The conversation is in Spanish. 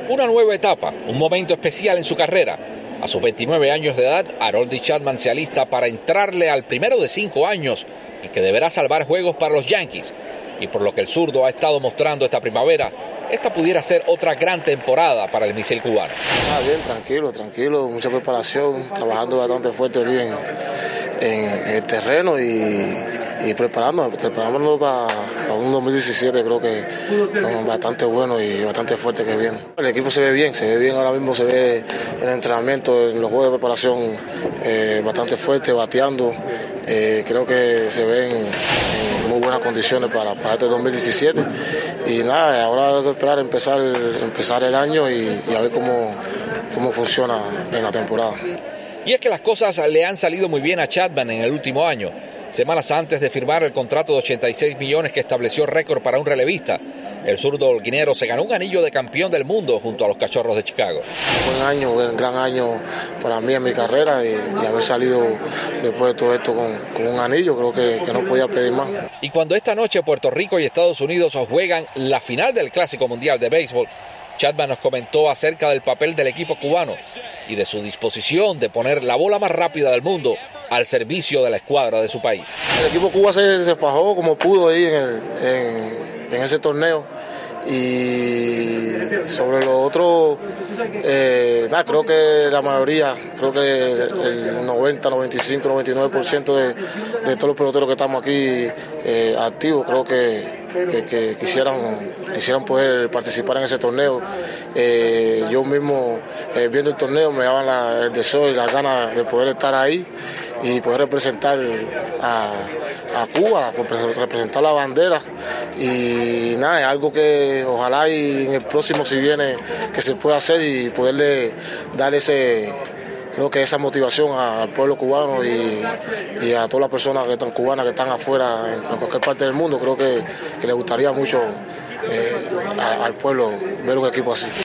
Una nueva etapa, un momento especial en su carrera. A sus 29 años de edad, Aroldis Chapman se alista para entrarle al primero de 5 años en que deberá salvar juegos para los Yankees. Y por lo que el zurdo ha estado mostrando esta primavera, esta pudiera ser otra gran temporada para el misil cubano. Bien, tranquilo, mucha preparación, trabajando bastante fuerte bien en el terreno y preparándonos para un 2017, creo que bastante bueno y bastante fuerte que viene. El equipo se ve bien ahora mismo, se ve en el entrenamiento, en los juegos de preparación bastante fuerte, bateando. Creo que se ven en muy buenas condiciones para este 2017 y nada, ahora hay que esperar empezar el año y a ver cómo funciona en la temporada. Y es que las cosas le han salido muy bien a Chapman en el último año. Semanas antes de firmar el contrato de 86 millones que estableció récord para un relevista, el zurdo holguinero se ganó un anillo de campeón del mundo junto a los Cachorros de Chicago. Un gran año para mí en mi carrera y haber salido después de todo esto con un anillo, creo que no podía pedir más. Y cuando esta noche Puerto Rico y Estados Unidos juegan la final del Clásico Mundial de Béisbol, Chapman nos comentó acerca del papel del equipo cubano y de su disposición de poner la bola más rápida del mundo al servicio de la escuadra de su país. El equipo Cuba se fajó como pudo ahí en ese torneo y sobre lo otro, creo que la mayoría, creo que el 90, 95, 99% de todos los peloteros que estamos aquí activos, creo que quisieran poder participar en ese torneo. Yo mismo viendo el torneo me daban el deseo y las ganas de poder estar ahí y poder representar a Cuba, representar la bandera y nada, es algo que ojalá y en el próximo si viene que se pueda hacer y poderle dar creo que esa motivación al pueblo cubano y a todas las personas que están cubanas que están afuera en cualquier parte del mundo. Creo que le gustaría mucho al pueblo ver un equipo así.